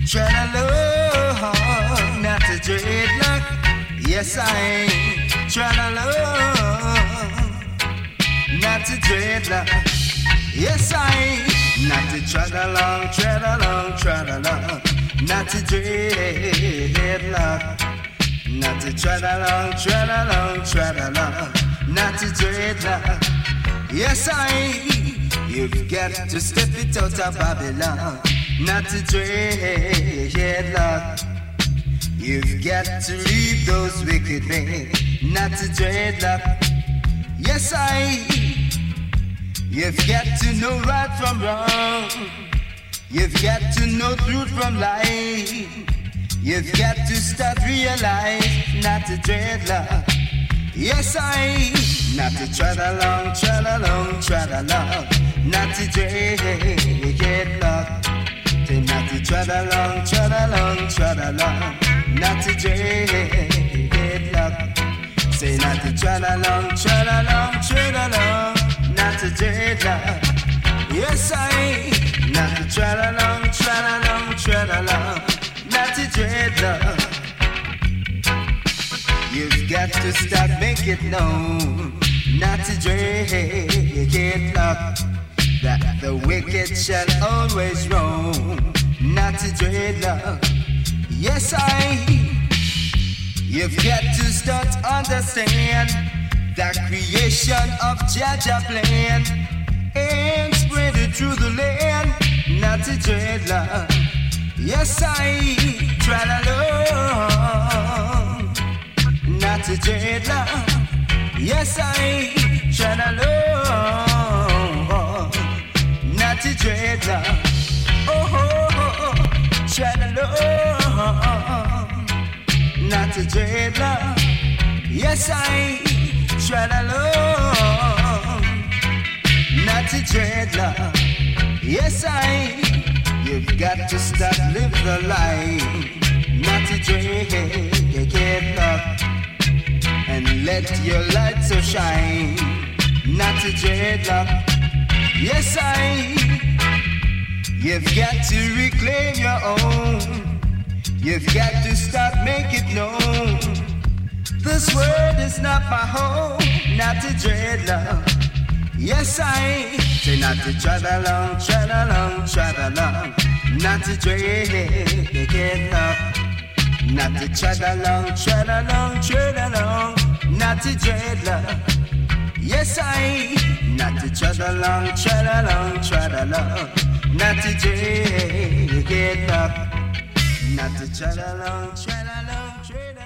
tread along, not a dreadlock. Yes, I ain't tread along, not a dreadlock. Yes, I ain't not to tread along, tread along, tread along, not to dreadlock. Not to tread along, tread along, tread along, not to dreadlock. Yes, I ain't. You've got to step it out of Babylon, not to dreadlock. You've got to leave those wicked men, not to dreadlock. Yes, I ain't. You've got to know right from wrong. You've got to know truth from lie. You've got to start realize not to dreadlock. Yes, I not to tread along, tread along, tread along, not to dreadlock. Say not to tread along, tread along, tread along, not to dreadlock. Say not to tread along, tread along, tread along, not to dreadlock. Yes, I not to tread along, tread along, tread along, not to dreadlock. You've got to start make it known, not to dreadlock. That the wicked shall always roam, not to dreadlock. Yes, you've got to start understand the creation of Jaja plan and spread it through the land, not to dreadlock. Yes, I tread along, not to dreadlock. Yes, I tread along, not to dreadlock. Oh, tread along, not to dreadlock. Yes, I tread along, not to dreadlock. Yes, you've got to start live the life, not to dreadlock. And let your light so shine, not to dreadlock. Yes, you've got to reclaim your own. You've got to start make it known. This world is not my home, not to dreadlock. Yes, say not to tread along, tread along, tread along, not to dreadlock. Not to tread along, tread along, tread along, not to dreadlock. Yes, not to tread along, tread along, tread along, not to dreadlock. Not to tread along, tread along, tread along.